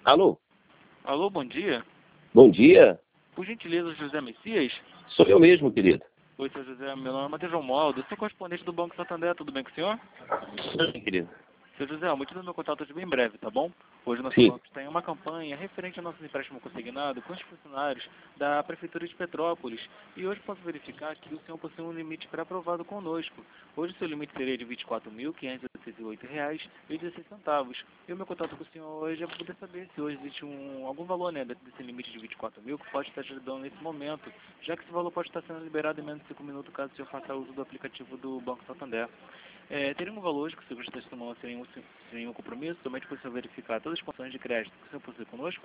Alô? Alô, bom dia. Bom dia. Por gentileza, José Messias? Sou eu mesmo, querido. Oi, seu José, meu nome é Matheus Romualdo, sou correspondente do Banco Santander, tudo bem com o senhor? Sim, querido. Seu José, o motivo do meu contato é bem breve, tá bom? Hoje nosso Sim. banco está em uma campanha referente ao nosso empréstimo consignado com os funcionários da Prefeitura de Petrópolis. E hoje posso verificar que o senhor possui um limite pré-aprovado conosco. Hoje o seu limite seria de R$ 24.588,16. E o meu contato com o senhor hoje é para poder saber se hoje existe algum valor, né, desse limite de 24 mil que pode estar te ajudando nesse momento, já que esse valor pode estar sendo liberado em menos de 5 minutos caso o senhor faça uso do aplicativo do Banco Santander. Teria um valor hoje que o senhor gostaria de tomar sem nenhum compromisso, somente para o senhor verificar todas as condições de crédito que o senhor possui conosco?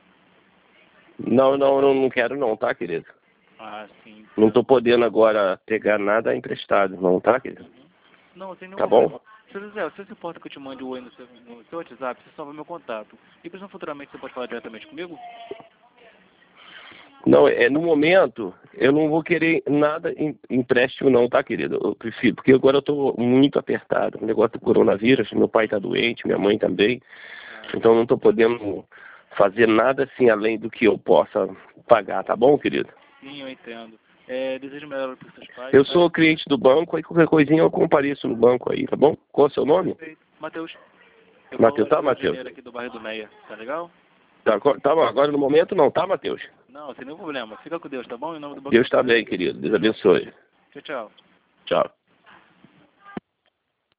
Não quero não, tá, querido? Ah, sim. Não tô podendo agora pegar nada emprestado, não, tá, querido? Não, sem nenhum Tá bom? problema. Seu José, você se importa que eu te mande o oi no seu WhatsApp, você salva meu contato. E para futuramente você pode falar diretamente comigo? Não, no momento, eu não vou querer nada empréstimo não, tá, querido? Eu prefiro, porque agora eu tô muito apertado. O negócio do coronavírus, meu pai tá doente, minha mãe também. Então não tô podendo fazer nada assim além do que eu possa pagar, tá bom, querido? Sim, eu entendo. Desejo melhor para os seus pais. Eu Tá? sou cliente do banco, aí qualquer coisinha eu compareço no banco aí, tá bom? Qual é o seu nome? Perfeito. Matheus, eu falo Matheus, hoje tá, do Rio de Matheus? Janeiro aqui do bairro do Meia, tá legal? Tá, agora no momento não, tá, Matheus? Não, sem nenhum problema. Fica com Deus, tá bom? Em nome do Banco Deus tá Santander. bem, querido. Deus abençoe. Tchau, tchau. Tchau.